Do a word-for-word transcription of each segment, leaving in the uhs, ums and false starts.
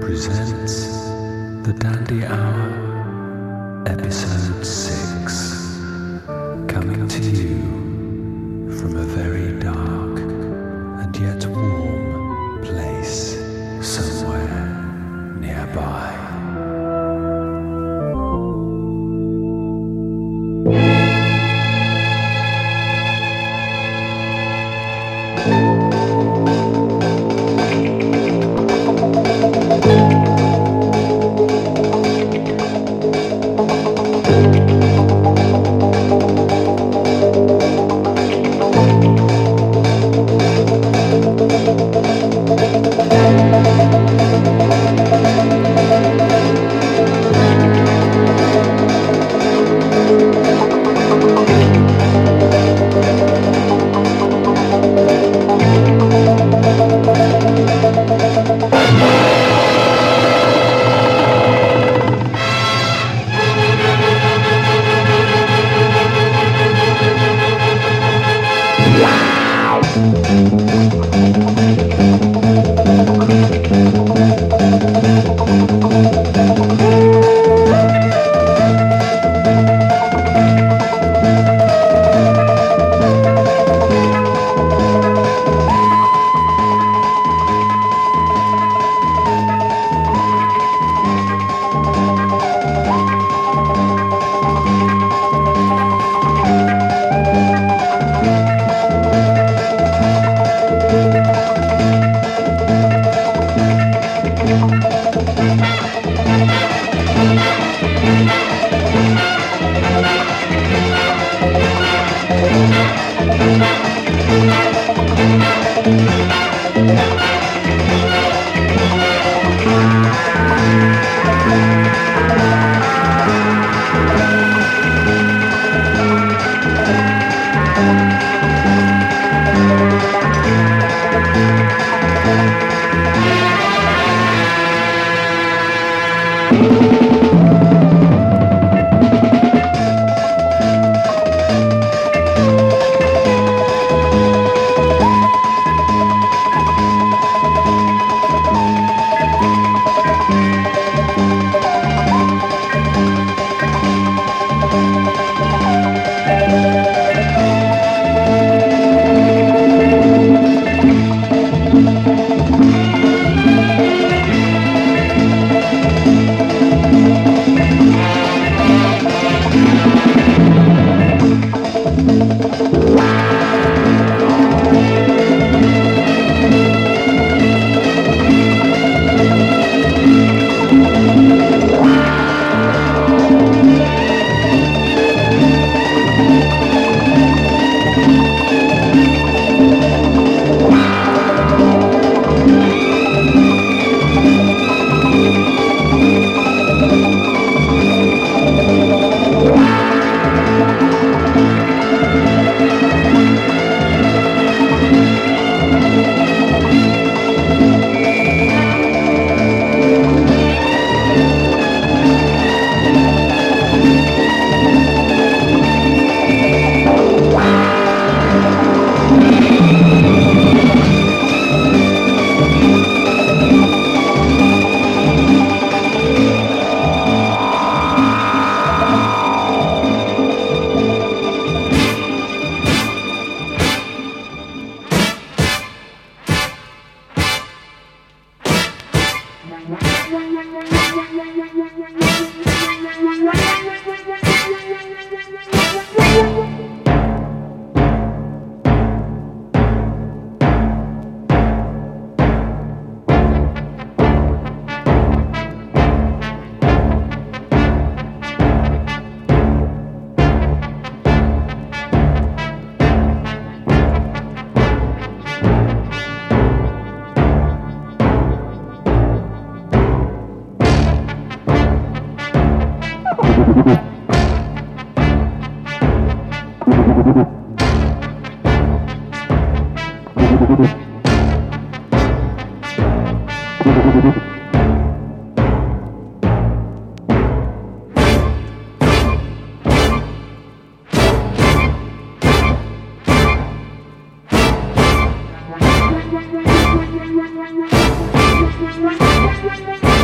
presents The Dandy Hour, Episode six, coming to you from a very dark and yet warm place somewhere nearby. Thank you.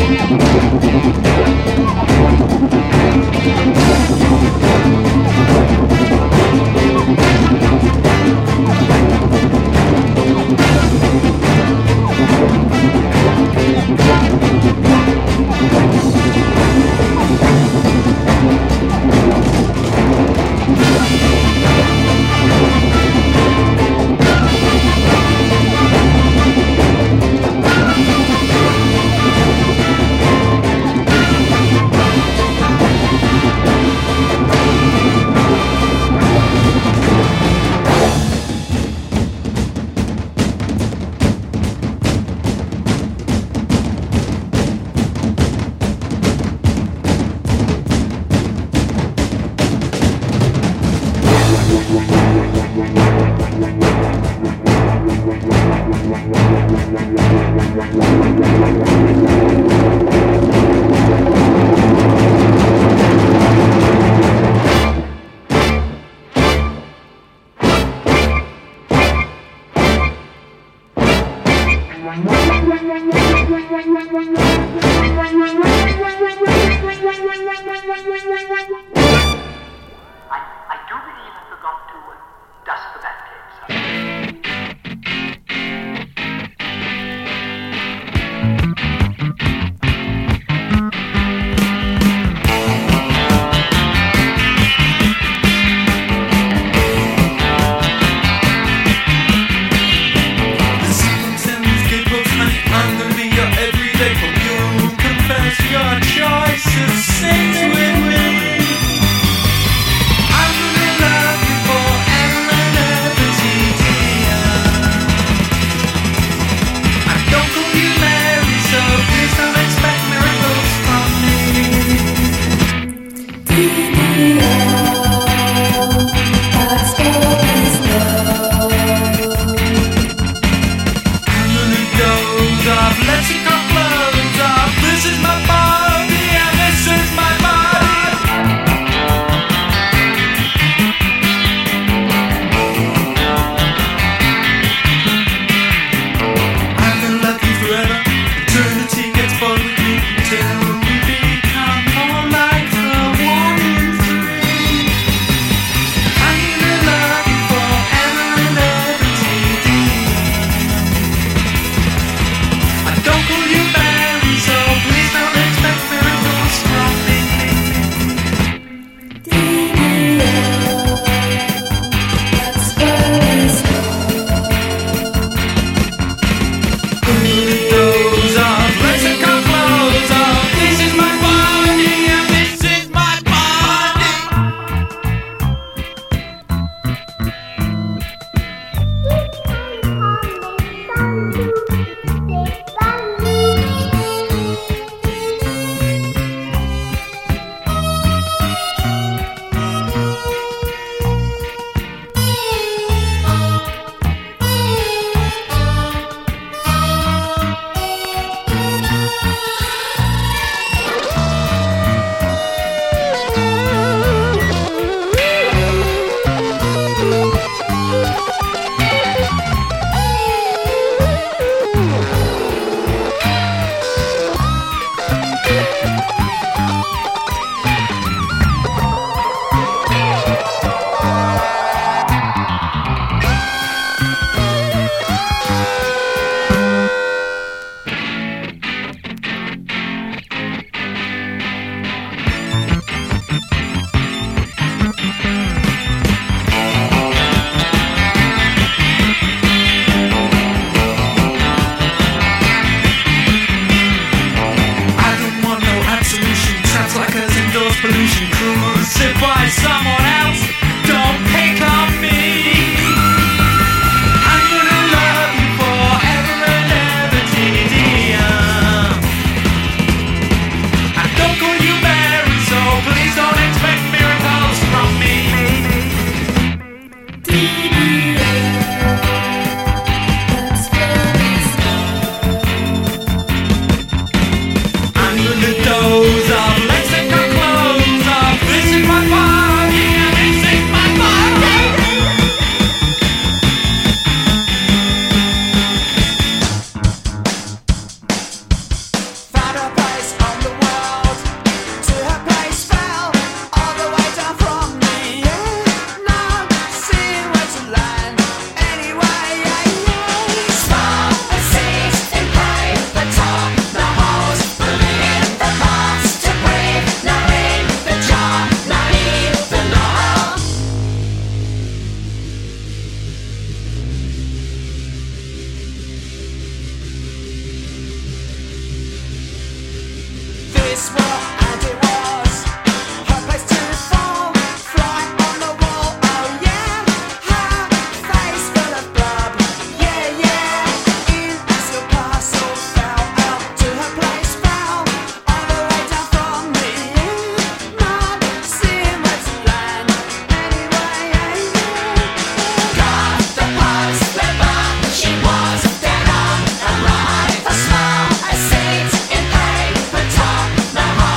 Let's go close up. This is my body and this is my mind. She was dead on arrival, a smile, a seat in paper top, no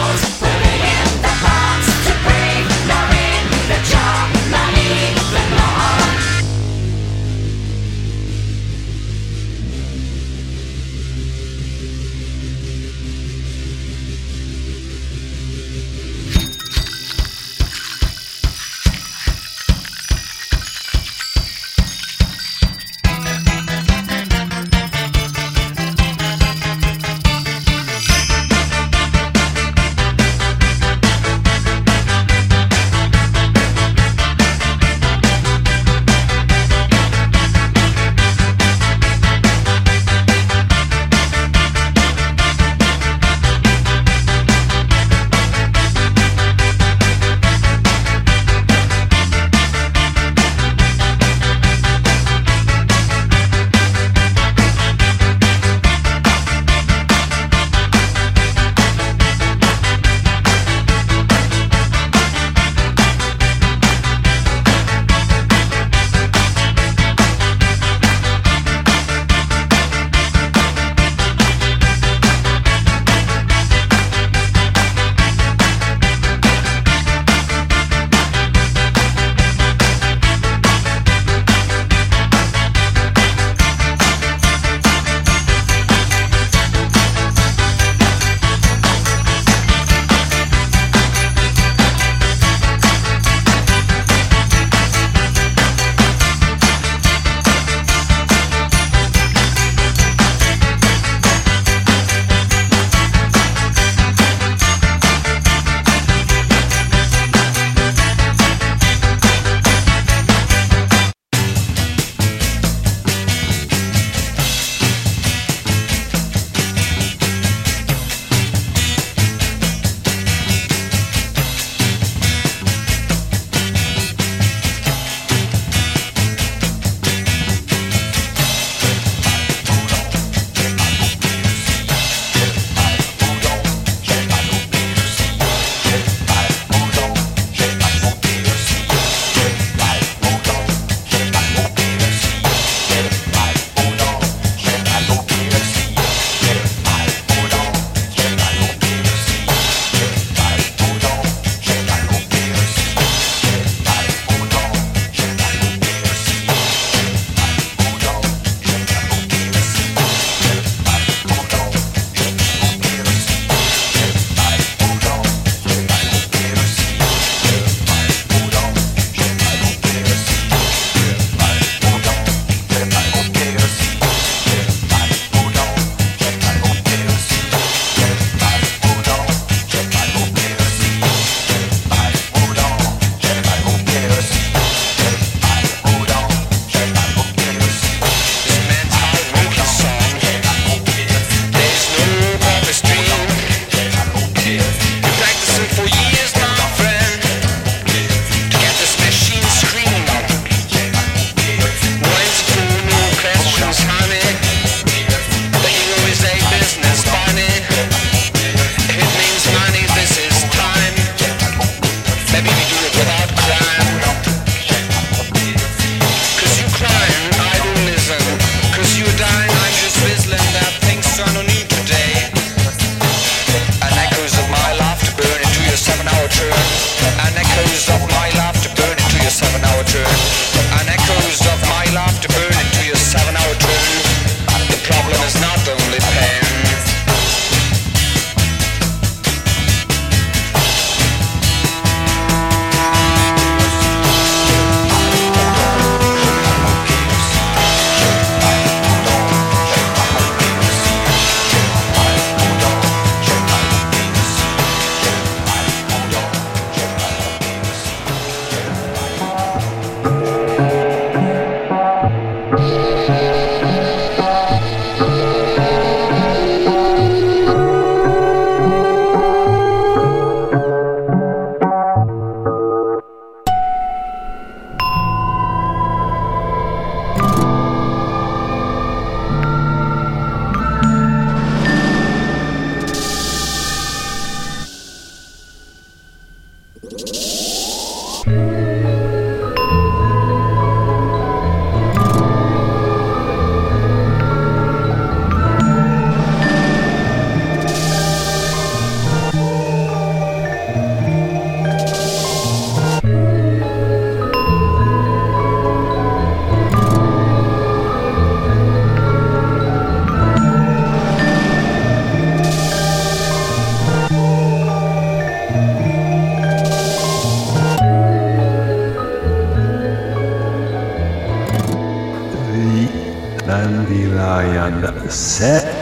Ryan Set.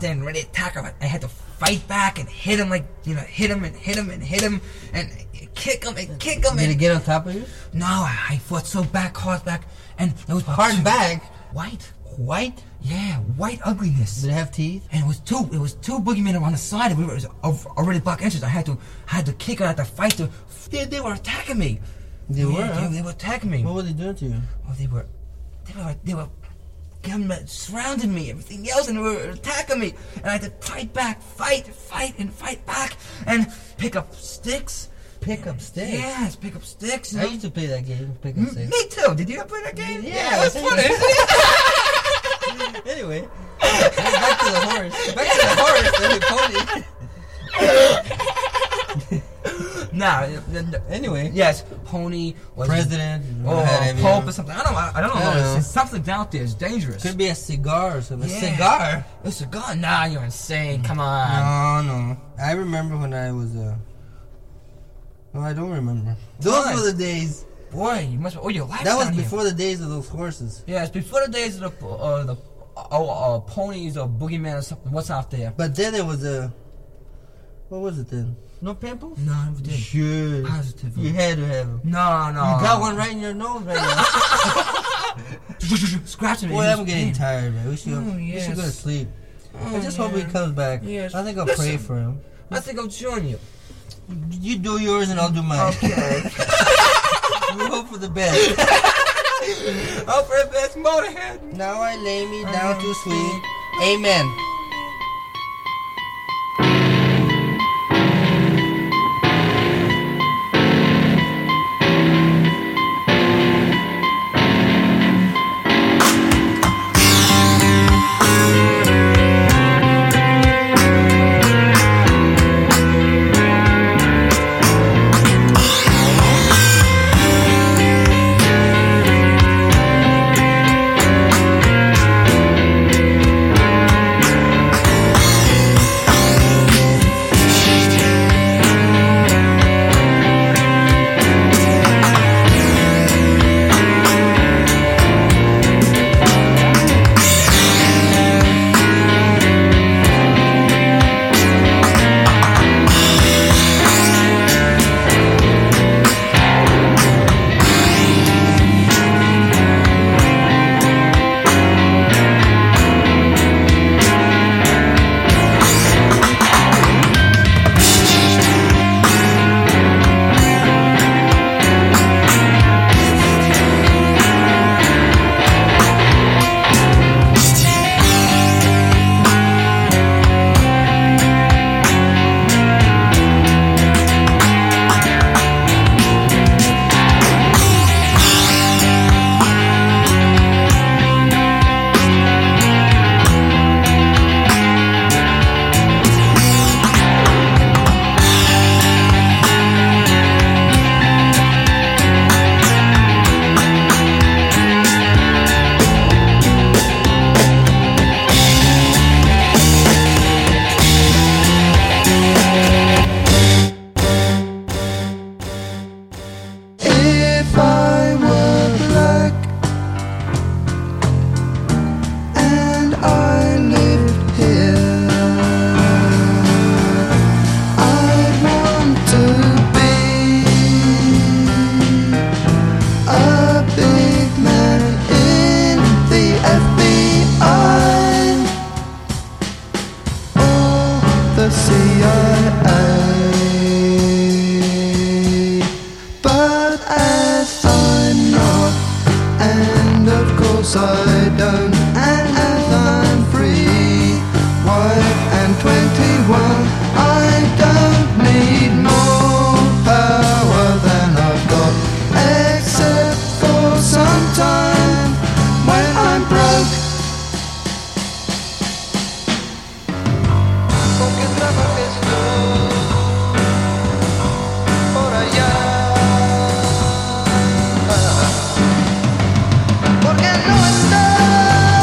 there and ready to attack him. I had to fight back and hit him like, you know, hit him and hit him and hit him and kick him and kick him. Did and he get on top of you? No, I, I fought so back, hard back, and it was Hard two, back? white, White? yeah, white ugliness. Did it have teeth? And it was two, it was two boogeymen on the side. We were it was already black inches. I had to, I had to kick. I had to fight. To, they, they were attacking me. They were. Yeah, Huh? they, they were attacking me. What were they doing to you? Oh, they were, they were, they were, giving, surrounding me, everything else, and they were attacking me. And I had to fight back, fight, fight, and fight back, and pick up sticks. Pick up sticks? Yes, pick up sticks. You I know? used to play that game, pick up M- sticks. Me too. Did you ever play that game? Yeah, it was funny. Anyway, back to the horse. Back to the horse, the pony. Nah. n- n- Anyway. Yes, pony. Was President. Or had every- Pope or something. I don't know. I don't know. I don't know. It's something out there is dangerous. Could be a cigar or something. Yeah. A cigar? A cigar? Nah, you're insane. Come on. No, no. I remember when I was, uh... No, I don't remember. Those Why? were the days. Boy, you must. Oh, your life. That was down here. before the days of those horses. Yeah, it's before the days of the uh, the oh, uh, ponies or boogeyman or something. What's out there? But then there was a... What was it then? No pimples? No, I never did. Sure. Positive. You had to have them. No, no. You got one right in your nose right now. Scratching me. Boy, It I'm was getting pain. tired, man. We should, Oh, we should go to yes. sleep. Oh, I just hope he yeah. comes back. Yes. I think I'll Listen. pray for him. I think I'll join you. You do yours and I'll do mine. Okay. We hope for the best. Oh, for the best motorhead. Now I lay me down to sleep. Amen. If I were black and I lived here, I'd want to be a big man in the F B I or the C I A. But as I'm not, and of course I don't, and as I'm free, white and twenty-one, I don't need more power than I've got, except for some time when I'm broke. Porque trabajes tú por allá. Porque no estás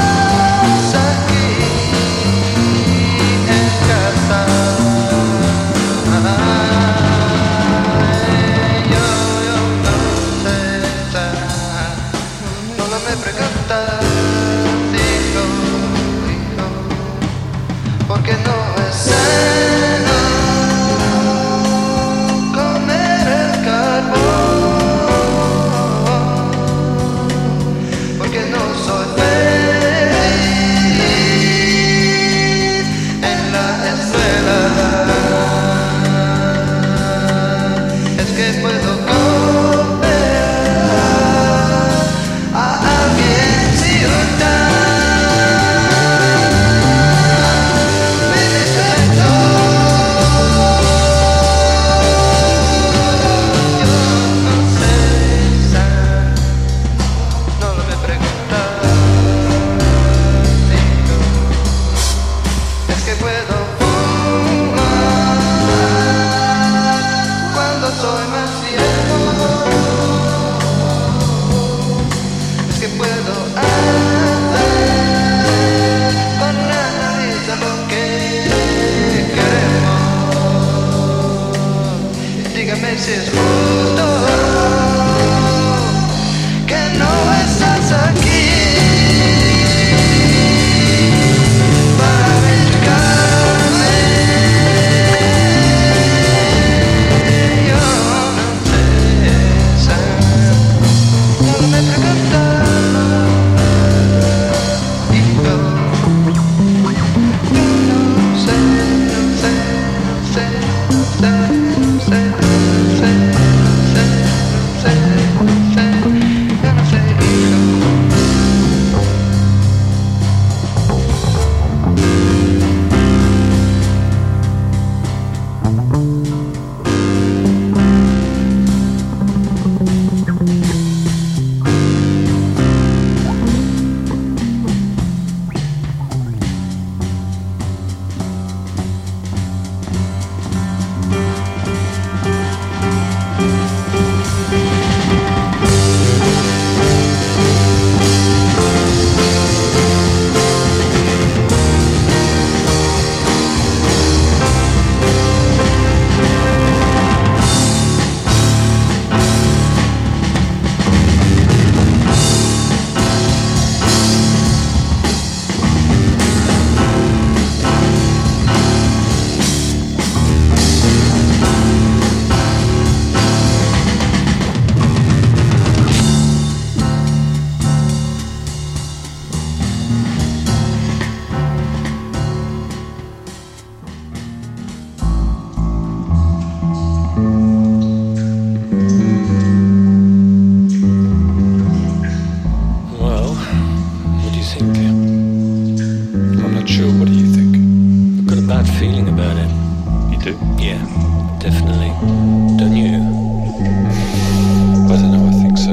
I don't know, I think so.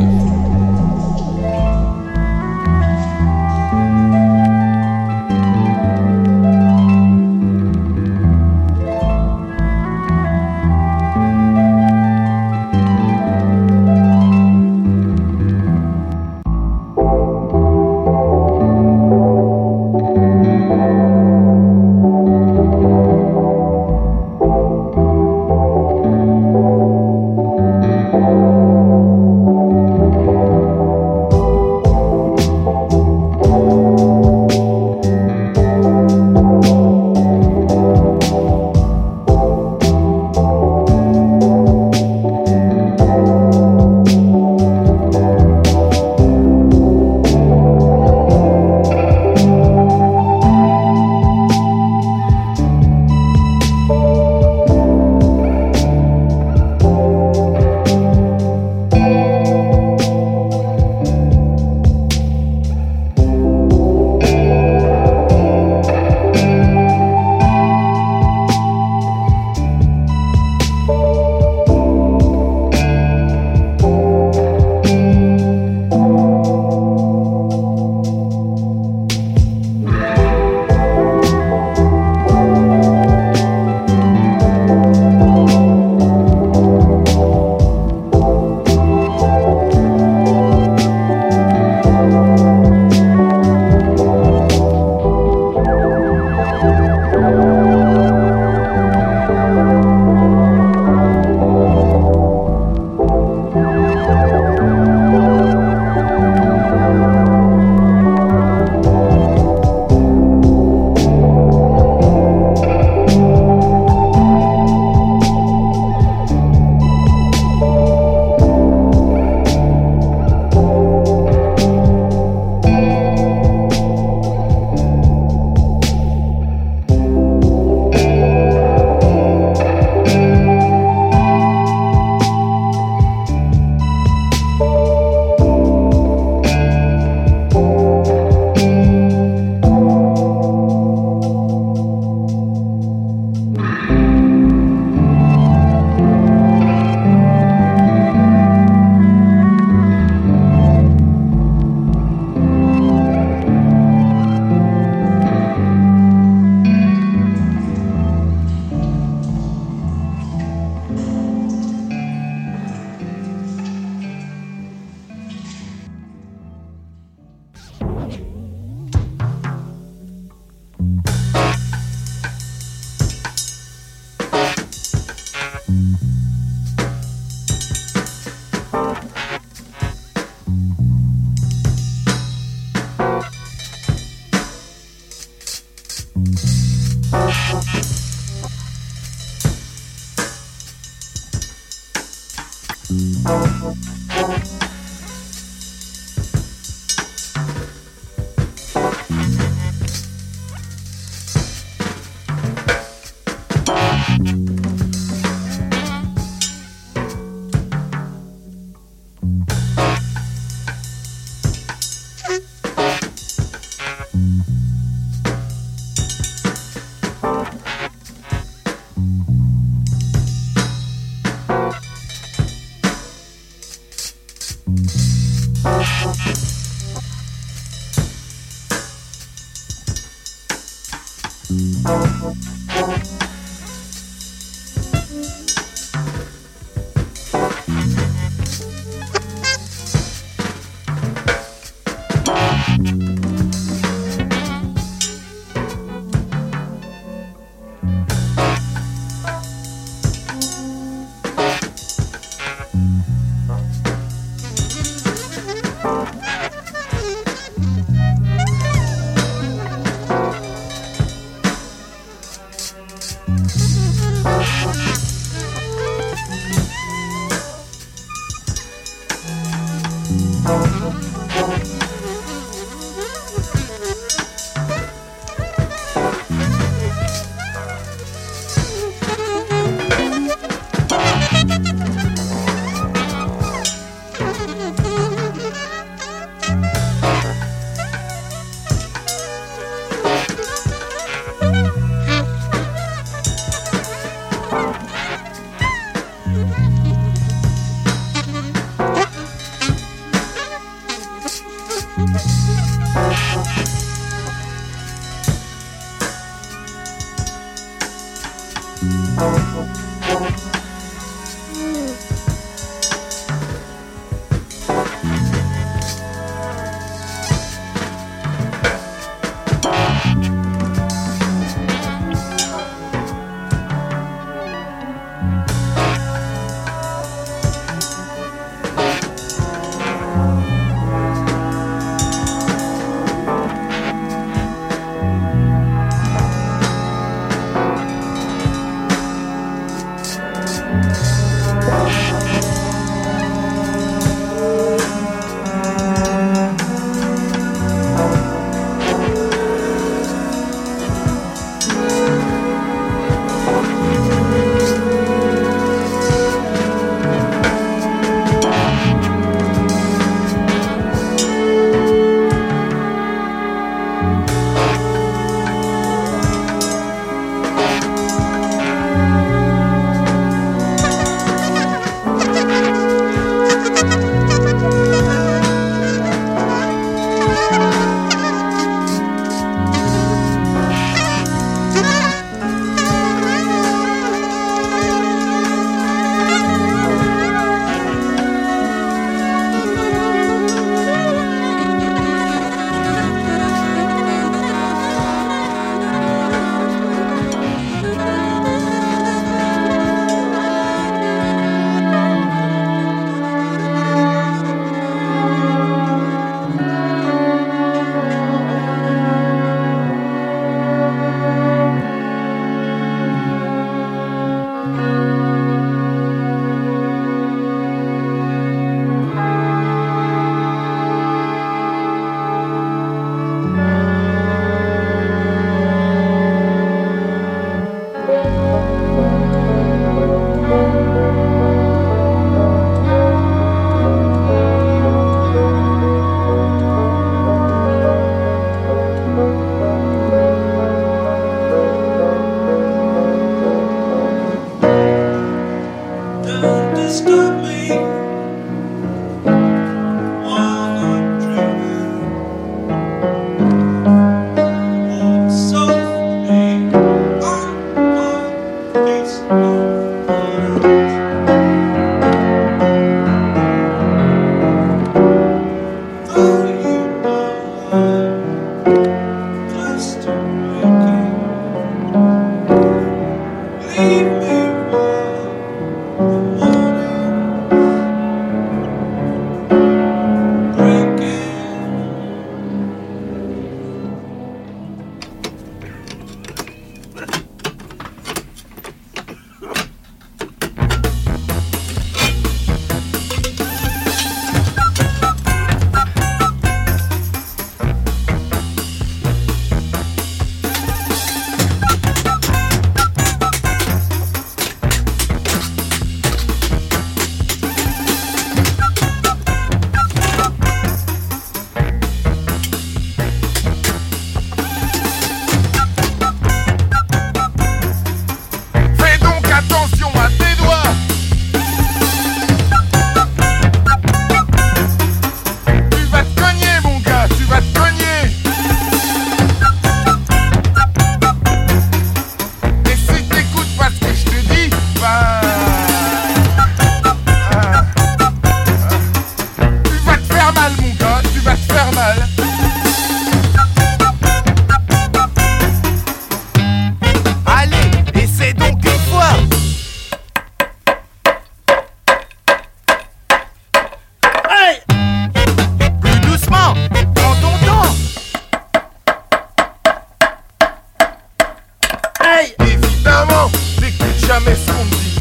jamais ce qu'on dit.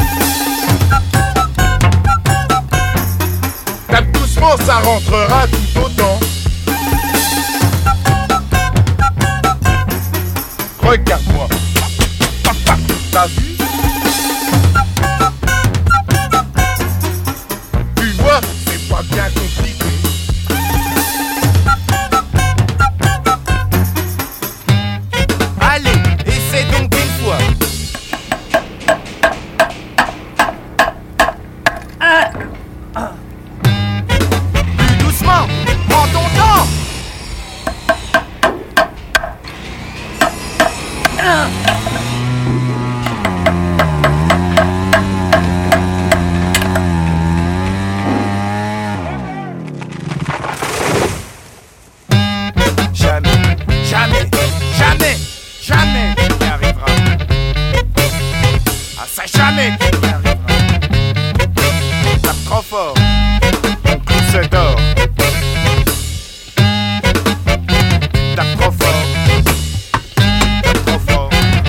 Tape doucement, ça rentrera tout autant. Regarde-moi. Papa, t'as vu? Tu vois, c'est pas bien compliqué. Allez, essaie donc une fois. Ah. Plus doucement, prends ton temps. Jamais, jamais, jamais, jamais tu n'y arriveras. Ah ça jamais tu n'y arriveras. Tape trop fort, ton clou se dort. Tape trop fort, tape trop fort,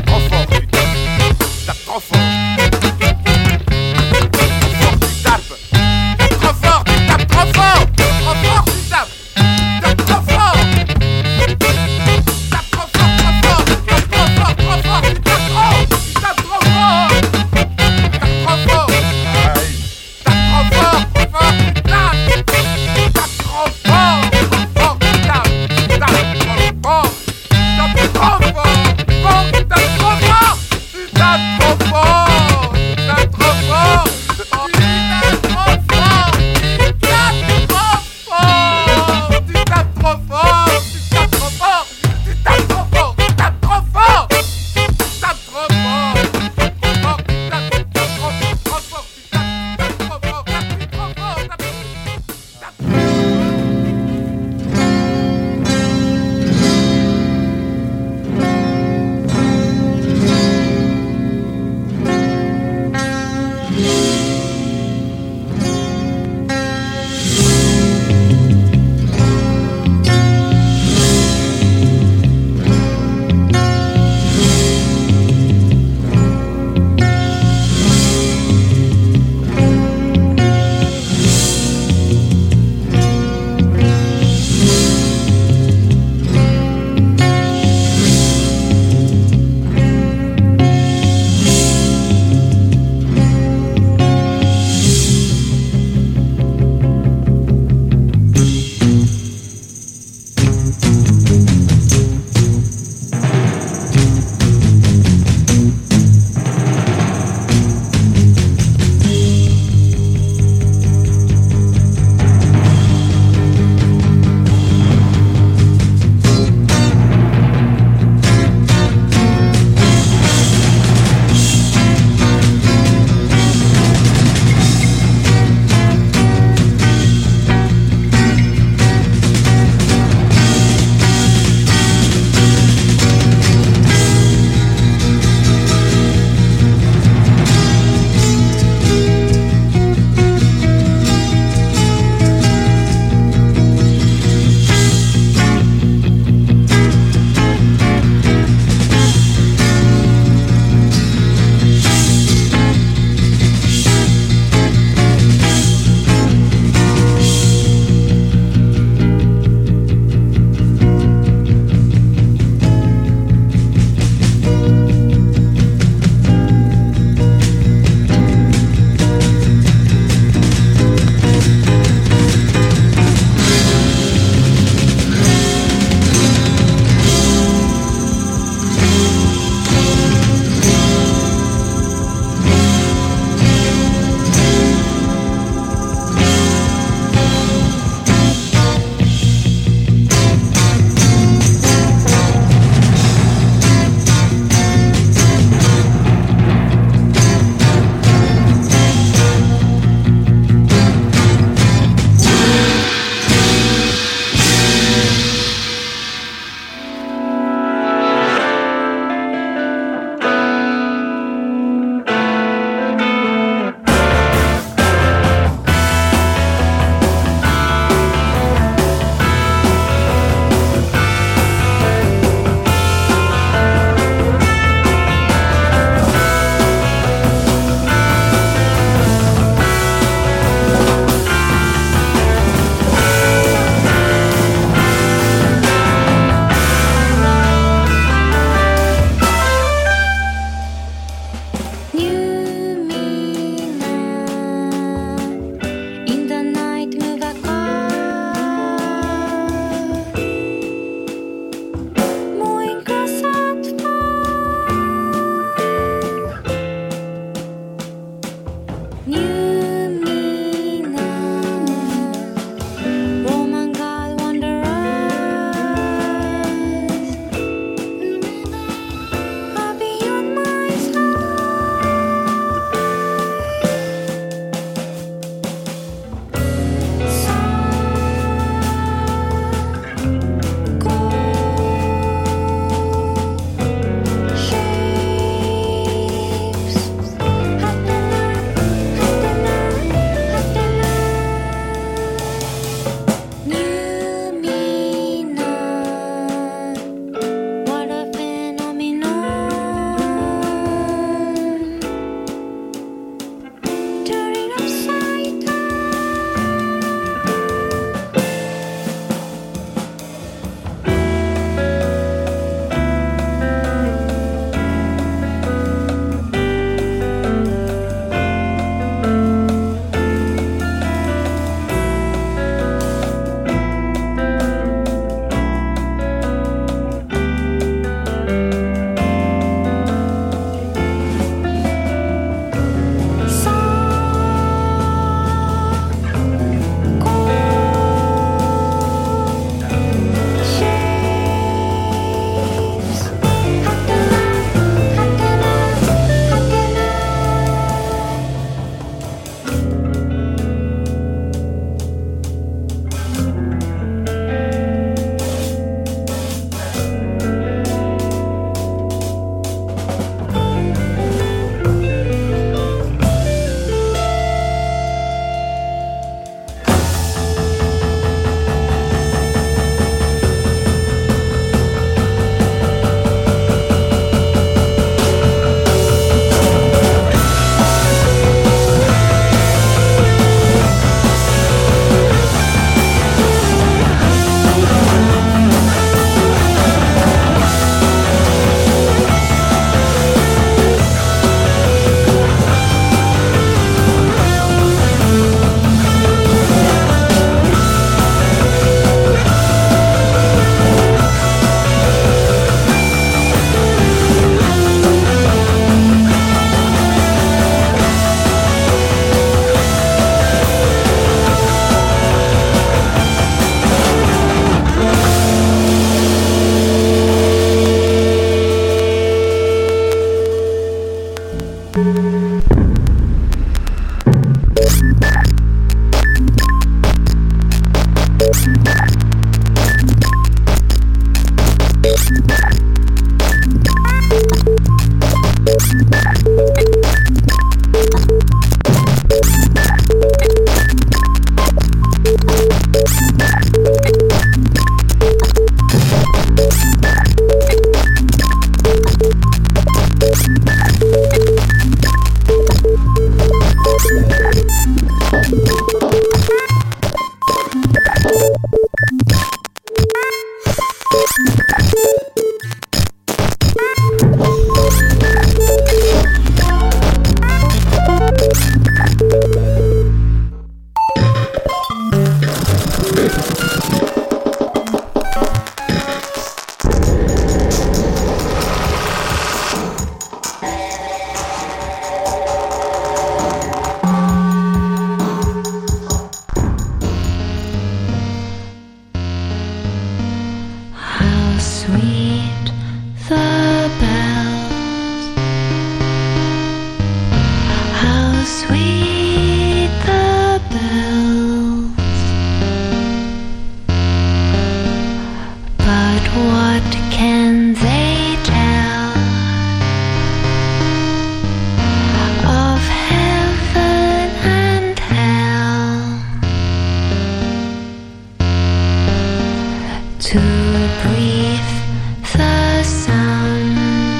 to breathe the sound,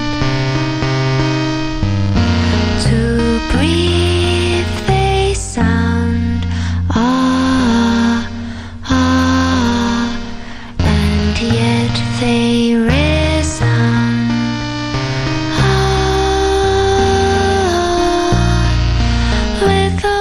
to breathe the sound, ah, ah, and yet they resound, ah, with the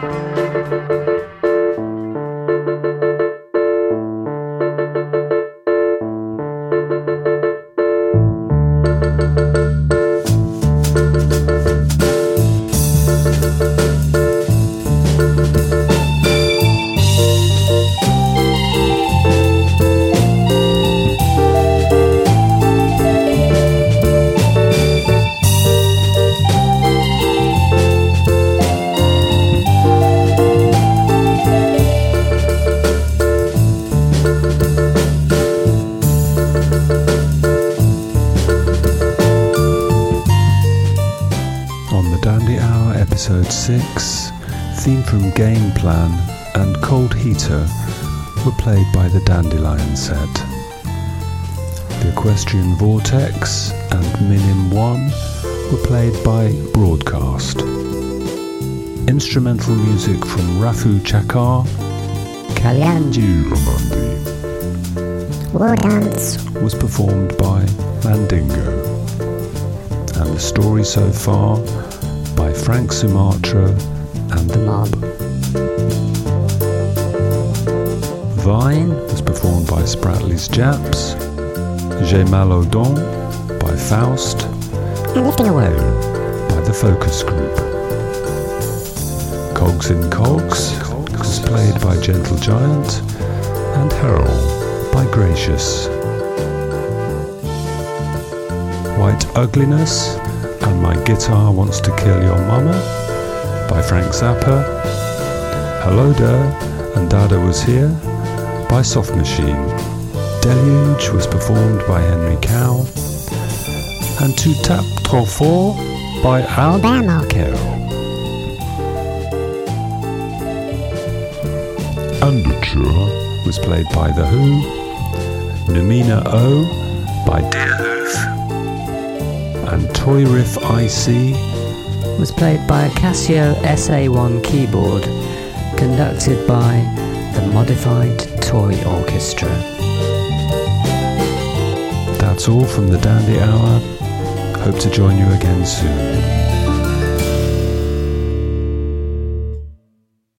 Episode six, theme from Game Plan and Cold Heater were played by the Dandelion Set. The Equestrian Vortex and Minim one were played by Broadcast. Instrumental music from Rafu Chakar, Kalyanji Ramandi, War Dance was performed by Mandingo. And the story so far by Frank Sumatra and the Mob. Vine was performed by Spratley's Japs, J'ai Mal aux Dents by Faust, and Lifting a World by the Focus Group. Cogs in Cogs was played by Gentle Giant and Herald by Gracious. White Ugliness and My Guitar Wants to Kill Your Mama by Frank Zappa. Hello There and Dada Was Here by Soft Machine. Deluge was performed by Henry Cow. And Tu Tap Trop Fort by Albert Carroll. Underture was played by The Who. Numina O by Deerhoof. And Toy Riff I C was played by a Casio S A one keyboard, conducted by the Modified Toy Orchestra. That's all from the Dandy Hour. Hope to join you again soon.